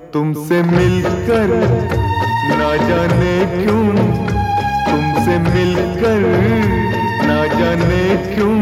तुमसे मिलकर ना जाने क्यों, तुमसे मिलकर ना जाने क्यों।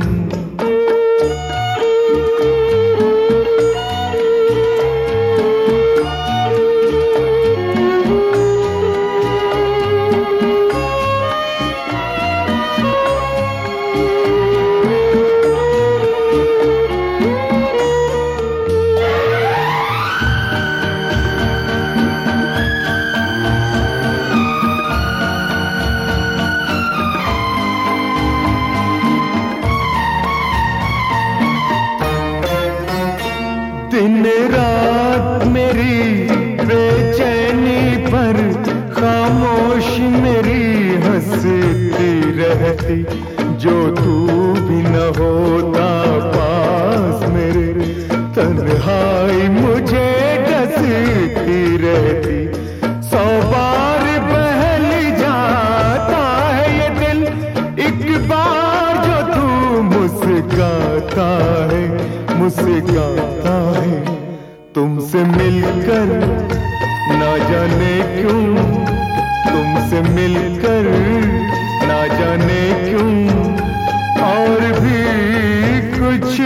दिन रात मेरी बेचैनी पर खामोश मेरी हंसती रहती, जो तू भी न होता पास मेरे, तन्हाई मुझे डसती रहती। 100 बार बहल जाता है ये दिल, एक बार जो तू मुस्कुराता है, मुस्कुराता है। तुमसे मिलकर ना जाने क्यों, तुमसे मिलकर ना जाने क्यों। और भी कुछ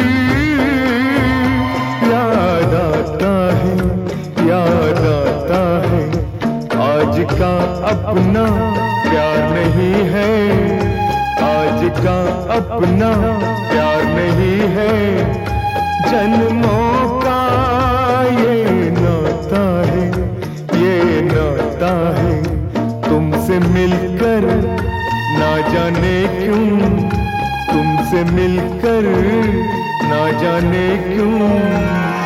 याद आता है, याद आता है। आज का अपना प्यार नहीं है, आज का अपना प्यार नहीं है। जन्मों का ये नाता है, ये नाता है। तुमसे मिलकर ना जाने क्यों, तुमसे मिलकर ना जाने क्यों।